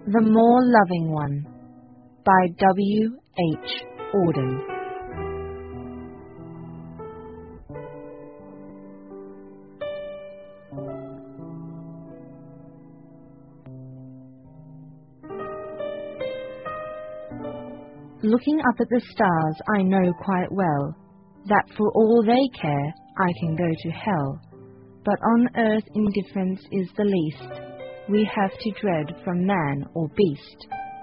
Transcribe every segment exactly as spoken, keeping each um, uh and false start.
The More Loving One by W. H. Auden. Looking up at the stars, I know quite well that for all they care, I can go to hell. But on earth indifference is the least we have to dread from man or beast.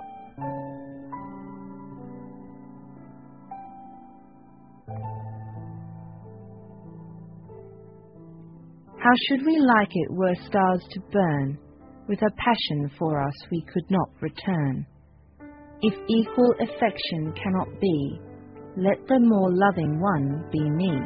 How should we like it were stars to burn with a passion for us we could not return? If equal affection cannot be, let the more loving one be me.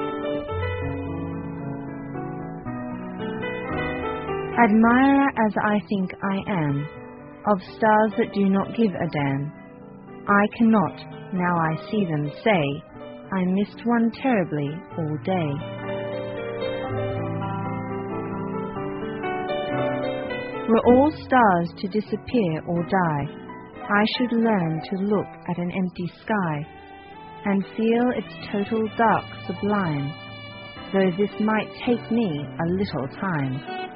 Admirer as I think I am, of stars that do not give a damn, I cannot, now I see them, say, I missed one terribly all day. Were all stars to disappear or die, I should learn to look at an empty sky, and feel its total dark sublime, though this might take me a little time.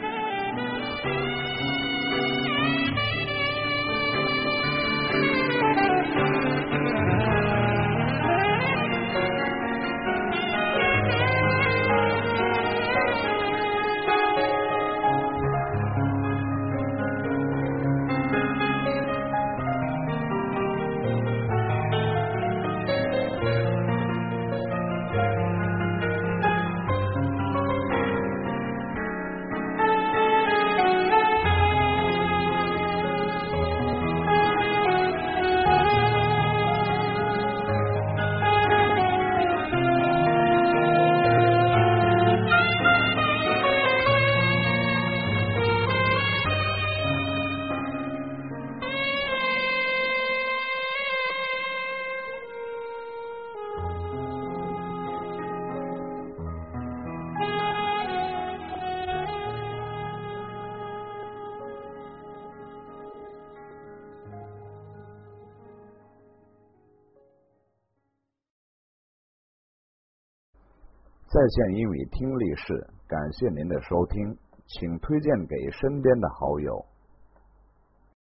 在线英语听力室，感谢您的收听，请推荐给身边的好友。